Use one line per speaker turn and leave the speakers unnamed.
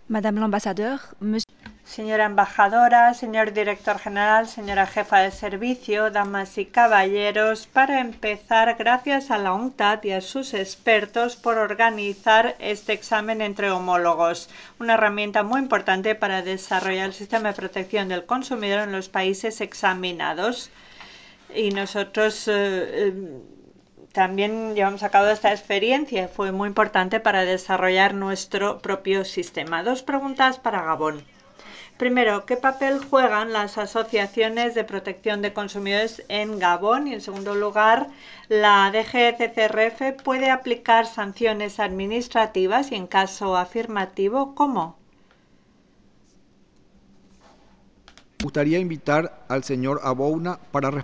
Madame l'ambassadeur,
Señora embajadora, señor director general, señora jefa de servicio, damas y caballeros, para empezar, gracias a la UNCTAD y a sus expertos por organizar este examen entre homólogos, una herramienta muy importante para desarrollar el sistema de protección del consumidor en los países examinados. Y nosotros también llevamos a cabo esta experiencia y fue muy importante para desarrollar nuestro propio sistema. Dos preguntas para Gabón. Primero, ¿qué papel juegan las asociaciones de protección de consumidores en Gabón? Y en segundo lugar, ¿la DGCCRF puede aplicar sanciones administrativas y en caso afirmativo, cómo?
Me gustaría invitar al señor Abouna para